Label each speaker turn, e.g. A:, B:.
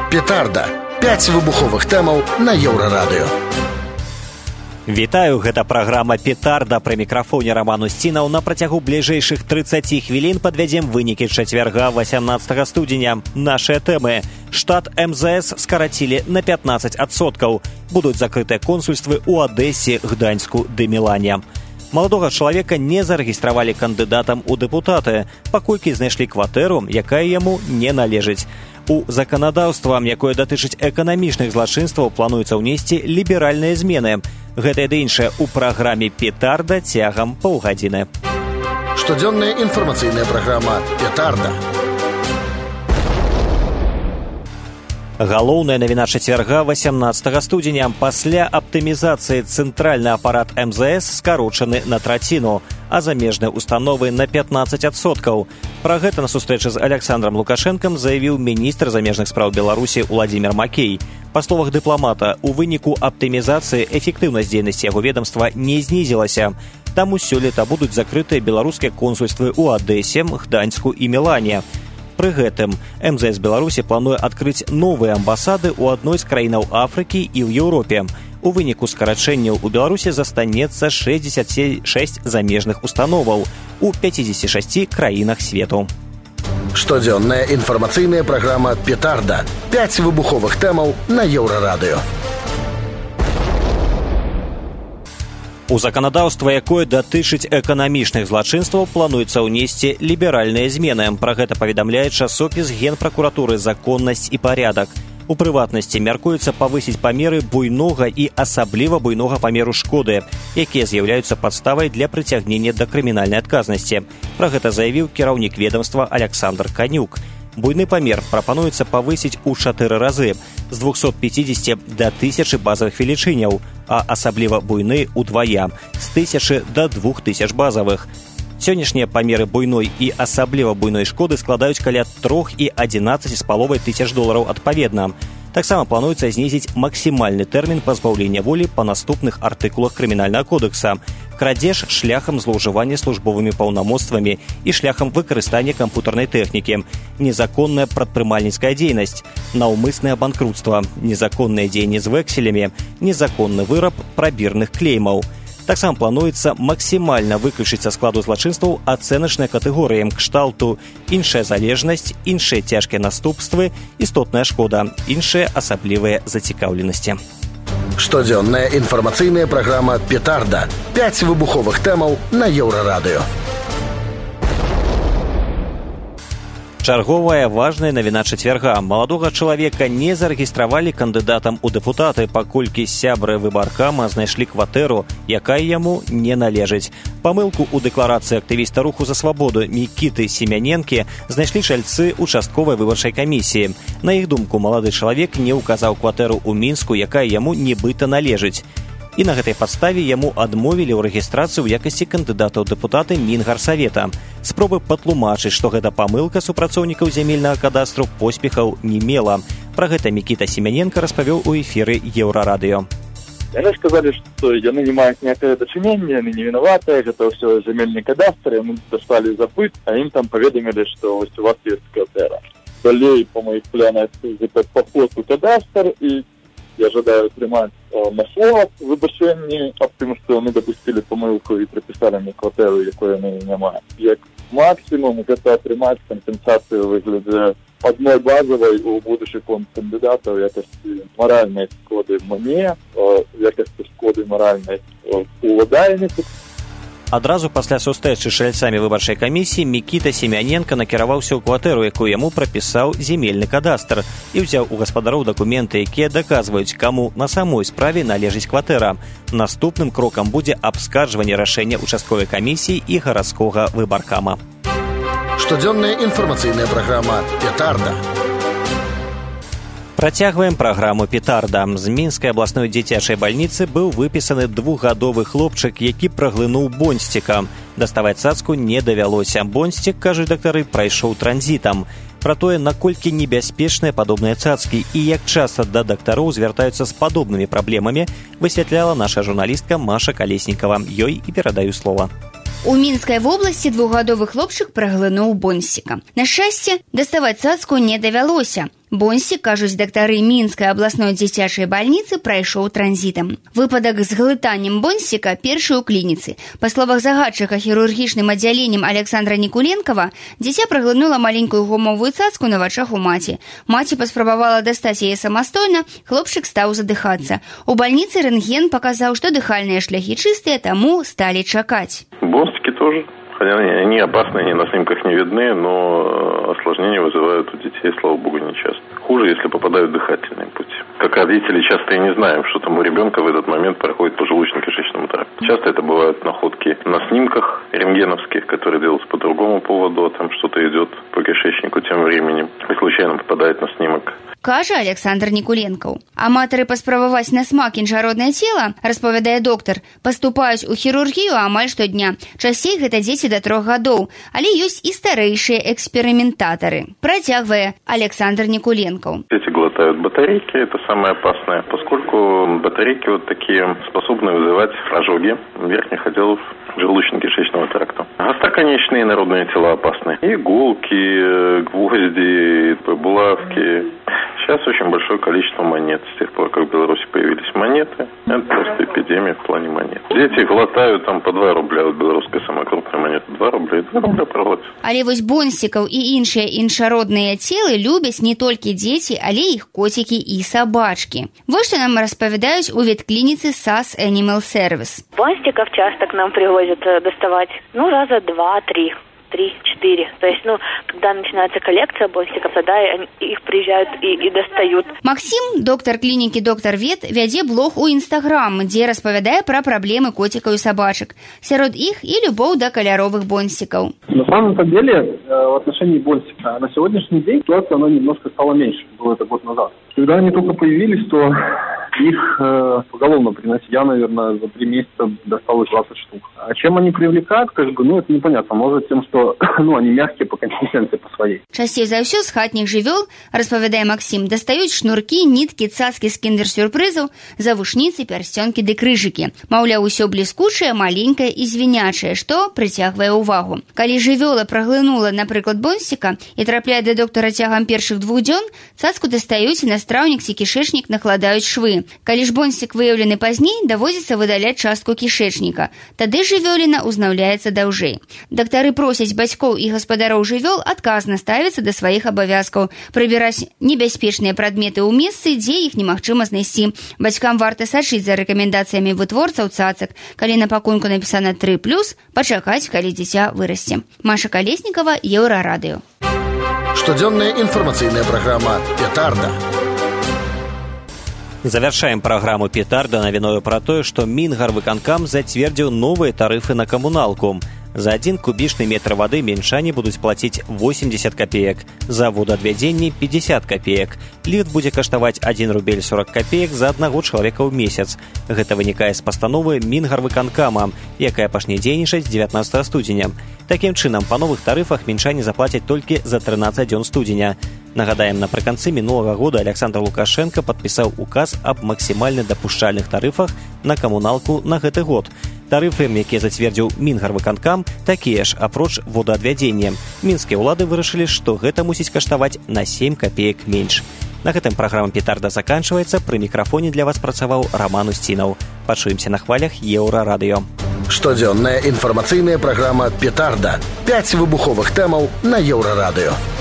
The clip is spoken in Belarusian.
A: Петарда. 5 выбуховых тэмаў на Еўрарадыё.
B: Вітаю, гэта праграма «Петарда». Пры мікрафоне Роман Устінаў. На працягу бліжэйшых 30 хвілін падвядзем вынікі чацвярга 18 студзеня. Нашыя тэмы. Штат МЗС скарацілі на 15%. Будуць закрытыя консульствы ў Адэсе, Гданьску ды Мілане. Маладога чалавека не зарэгістравалі кандыдатам у дэпутаты, паколькі знайшлі кватэру, якая яму не належыць. У заканадаўства, якое датычыць эканамічных злачынстваў, плануецца ўнесці ліберальныя змены. Гэтае ды іншае ў праграме «Петарда» цягам паўгадзіны.
A: Штодзённая інфармацыйная праграма «Петарда».
B: Галоўная навіна чацвярга 18 студзеня. Пасля аптымізацыі цэнтральны апарат МЗС скарочаны на траціну, а замежныя установы на 15%. Пра гэта на сустрэчы з Александром Лукашэнкам заявіў міністр замежных спраў Беларусі Уладзімір Макей. Па словах дыпламата, у выніку аптымізацыі эфектыўнасць дзейнасці яго ведамства не знізілася. Таму сёлета будуць закрытыя беларускія консульствы ў Адэсе, Гданьску і Мілане. Пры гэтым МЗС Беларусі плануе адкрыць новыя амбасады ў адной з краінаў Афрыкі і ў Еўропе. У выніку скарачэнняў у Беларусі застанецца 66 замежных установаў у 56 краінах свету.
A: Штодзённая інфармацыйная праграма «Петарда». 5 выбуховых тэмаў на Еўрарадыё.
B: У заканадаўства, якое датычыць эканамічных злачынстваў, плануецца ўнесці ліберальныя змены. Пра гэта паведамляе часопіс Генпракуратуры «Законнасць і парядак». У прыватнасці мяркуецца павысіць памеры буйнога і асабліва буйнога памеру шкоды, якія з'яўляюцца падставай для прыцягнення да крымінальнай адказнасці. Пра гэта заявіў кіраўнік ведамства Александр Канюк. Буйны памер прапануецца павысіць у 4 разы, з 250 да 1000 базавых велічыняў, а асабліва буйны удвая, з 1000 да 2000 базавых. Сённяшнія памеры буйной і асабліва буйной шкоды складаюць каля 3 і 11,5 тысяч долараў адпаведна. Таксама плануецца знізіць максімальны тэрмін пазбаўлення волі па наступных артыкулах крымінальнага кодекса: крадзеж шляхам злоўжывання службовымі паўнамоцтвамі і шляхам выкарыстання кампутарнай тэхнікі, незаконная прадпрымальніцкая дзейнасць, наўмыснае банкрутства, незаконныя дзеянні з вэкселямі, незаконны выраб прабірных клеймаў. Таксама плануецца максімальна выключыць са складу злачынстваў ацэначныя катэгорыі кшталту іншая залежнасць, іншыя цяжкія наступствы, істотная шкода, іншыя асаблівыя зацікаўленасці.
A: Штодзённая інфармацыйная праграма «Петарда». 5 выбуховых тэмаў на Еўрарадыё.
B: Чарговая важная навіна чацвярга. Маладога чалавека не зарэгістравалі кандыдатам у дэпутаты, паколькі сябры выбаркама знайшлі кватэру, якая яму не належыць. Памылку ў дэкларацыі актывіста руху за свабоду Мікіты Семяненкі знайшлі чальцы участковай выбарчай камісіі. На іх думку, малады чалавек не ўказаў кватэру ў Мінску, якая яму нібыта належыць. І на гэтай падставе яму адмовілі ў рэгістрацыі ў якасці кандыдата ў дэпутаты Мінгарсавета. Спробы патлумачыць, што гэта памылка супрацоўнікаў зямельнага кадастру, поспехаў не мела. Пра гэта Мікіта Семяненка распавёў у эфіры Еўрарадыё.
C: Яны сказалі, што яны не маюць ніякае дачынення, яны не вінаватыя, гэта ўсё зямельны кадастр, яны даслалі запыт, а ім там паведамілі, што вось у вас ёсць кватэра. Далей па маіх планах гэта паход у кадастр, і я жадаю атрымаць на словах выбачэнні аб тым, што яны дапусцілі памылку і прыпісалі мне кватэру, якой яны не маюць. Як максімум гэта атрымаць кампенсацыю ў выглядзе адной базавай у будучых кандыдатаў у якасці маральнай шкоды мне, у якасці шкоды маральнай уладальніку.
B: Адразу пасля сустрэчы з чальцамі выбарчай камісіі Мікіта Семяненка накіраваўся ў кватэру, якую яму прапісаў зямельны кадастр, і ўзяў у гаспадароў дакументы, якія даказваюць, каму на самой справе належыць кватэра. Наступным крокам будзе абскарджванне рашэння участковай камісіі і гарадскога выбаркама.
A: Штодзённая інфармацыйная праграма «Петарда».
B: Працягваем праграму «Петарда». З Мінскай абласной дзіцячай бальніцы быў выпісаны 2-гадовы хлопчык, які праглынуў бонсціка. Даставаць цацку не давялося. Бонсцік, кажуць дактары, прайшоў транзітам. Пра тое, наколькі небяспечныя падобныя цацкі і як часта да дактароў звяртаюцца з падобнымі праблемамі, высвятляла наша журналістка Маша Калеснікава. Ёй і перадаю слова.
D: У Мінскай вобласці 2-гадовы хлопчык праглынуў бонсціка. На шчасце, даставаць цацку не давялося. Бонсік, кажуць дактары Мінскай абласной дзіцячай бальніцы, прайшоў транзітам. Выпадак з глытаннем бонсіка першы ў клініцы. Па словах загадчыка хірургічным аддзяленнем Александра Нікуленкава, дзіця праглынула маленькую гумовую цацку на вачах у маці. Маці паспрабавала дастаць яе самастойна, хлопчык стаў задыхацца. У бальніцы рэнтген паказаў, што дыхальныя шляхі чыстыя, таму сталі чакаць.
E: Бонсики тоже. Хотя они опасны, они на снимках не видны, но осложнения вызывают у детей, слава богу, не часто. Хуже, если попадают в дыхательные пути. Как родители часто и не знаем, что там у ребенка в этот момент проходит по желудочно-кишечному тракту. Часто это бывают находки на снимках рентгеновских, которые делаются по другому поводу, а там что-то идет по кишечнику тем временем и случайно попадает на снимок.
D: Кажа Александр Нікуленкаў. Аматары паспрабаваць на смак іншароднае цела, распавядае доктар, паступаюць у хірургію амаль штодня. Часцей гэта дзеці до 3 гадоў, але ёсць і старэйшыя эксперыментатары. Працягвае Александр Нікуленкаў.
E: Дети глотают батарейки, это самое опасное, поскольку батарейки вот такие способны вызывать ожоги верхних отделов желудочно-кишечного тракта. Остроконечные народные тела опасны. Иголки, гвозди, булавки. Сейчас очень большое количество монет. С тех пор, как в Беларуси появились монеты, это просто эпидемия в плане монет. Дети глотают там по 2 рубля. Вот белорусская самая крупная монета 2 рубля. 2 рубля проглотят.
D: Але вось бонсікаў і іншыя іншародныя целы любяць не толькі дзеці, але і іх коцікі і сабачкі. Вот што нам распавядаюць у ветклініцы SAS Animal Service.
F: Бонсиков часто к нам привозят доставать, раза 2-3. 3-4. То есть, когда начинается коллекция бонсиков, тогда их приезжают и достают.
D: Максим, доктор клінікі «Доктор Вет», вядзе блог у Instagram, дзе распавядае пра праблемы котикаў і сабачак. Сярод іх і любоў да каляровых бонсикаў.
G: На самом-то деле, в отношении бонсика, на сегодняшний день ситуация, она немножко стала меньше, было это год назад. Когда они только появились, то их поголовно приносили. Я, наверное, за 3 месяца достал их 20 штук. А чем они привлекают, это непонятно. Может, тем, что они мягкие по консистенции по своей.
D: Часцей за ўсё з хатніх жывёл, распавядае Максим, дастаюць шнуркі, ніткі, цацкі з кіндер-сюрпрызаў, завушніцы, пярсцёнкі ды крыжыкі. Маўляў, усё бліскучае, маленькае і звінячае, што прыцягвае ўвагу. Калі жывёла праглынула, напрыклад, бонсіка і трапляе да доктара цягам першых 2 дзён, цацку дастаюць і на страўнік ці кішэчнік накладаюць швы. Калі ж бонсік выяўлены пазней, даводзіцца выдаляць частку кішэчніка. Тады жывёліна ўзнаўляецца даўжэй. Дактары просяць бацькоў і гаспадароў жывёл адказна ставіцца да сваіх абавязкаў, прыбіраць небяспечныя прадметы ў месцы, дзе іх немагчыма знайсці. Бацькам варта сачыць за рэкамендацыямі вытворцаў цацак. Калі на пакунку напісана 3+, пачакаць, калі дзіця вырасце. Маша Колесникова, Еўрарадыё.
A: Штодзённая інфармацыйная праграма «Петарда».
B: Завяршаем праграму «Петарда» навіною пра тое, што Мінгарвыканкам зацвердзіў новыя тарыфы на камуналку. За 1 кубічны метр вады мінчане будуць плаціць 80 копеек, за водоадвядзенне 50 копеек. Ліфт будзе каштаваць 1 рубель 40 копеек за 1 чалавека ў месяц. Гэта вынікае з пастановы Мінгарвыканкама, якая пачне дзейнічаць 19 студзеня. Такім чынам, па новых тарыфах мінчане заплацяць толькі за 13 дзён студзеня. Нагадаем, напрыканцы мінулага года Александр Лукашенко падпісаў указ аб максімальна дапушчальных тарыфах на камуналку на гэты год. Тарыфы, якія зацвердзіў Мінгарвыканкам, такія ж, апроч водаадвядзення. Мінскія ўлады вырашылі, што гэта мусіць каштаваць на 7 копеек менш. На гэтым праграма «Петарда» заканчваецца. Пры мікрафоне для вас працаваў Роман Устінаў. Пачуемся на хвалях Еўрарадыё.
A: Штодзённая інфармацыйная праграма «Петарда». 5 выбуховых тэмаў на Еўрарадыё.